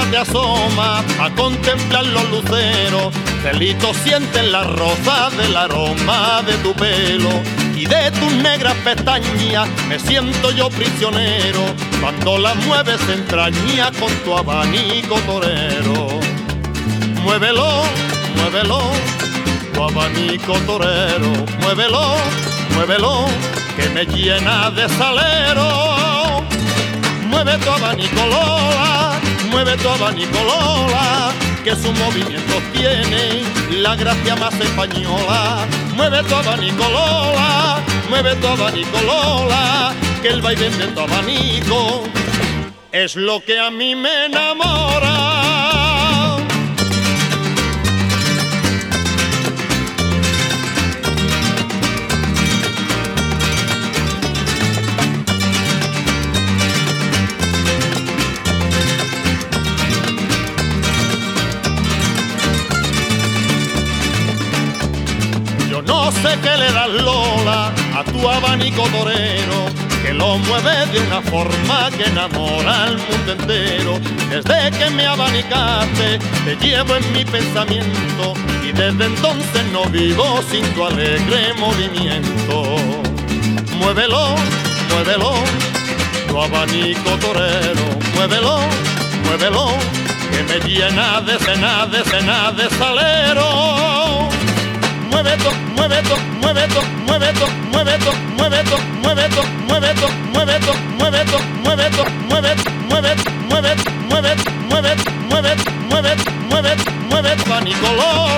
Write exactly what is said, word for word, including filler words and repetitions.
te asomas a contemplar los luceros, celito sienten la rosa del aroma de tu pelo y de tus negras pestañas me siento yo prisionero cuando las mueves entrañas con tu abanico torero. Muévelo, muévelo, tu abanico torero, muévelo, muévelo, que me llena de salero. Mueve tu abanico Lola, mueve tu abanico Lola, que su movimiento tiene la gracia más española. Mueve tu abanico Lola, mueve tu abanico Lola, que el baile de tu abanico es lo que a mí me enamora. No sé qué le das, Lola, a tu abanico torero, que lo mueve de una forma que enamora al mundo entero. Desde que me abanicaste te llevo en mi pensamiento y desde entonces no vivo sin tu alegre movimiento. Muévelo, muévelo, tu abanico torero, muévelo, muévelo, que me llena de cena, de cena, de salero. Mueve to, mueve to, mueve to, mueve to, mueve to, mueve to, mueve to, mueve to, mueve to, mueve to, mueve to, mueve, mueve, mueve, mueve, mueve, mueve, mueve, mueve, mueve, abanico Lola.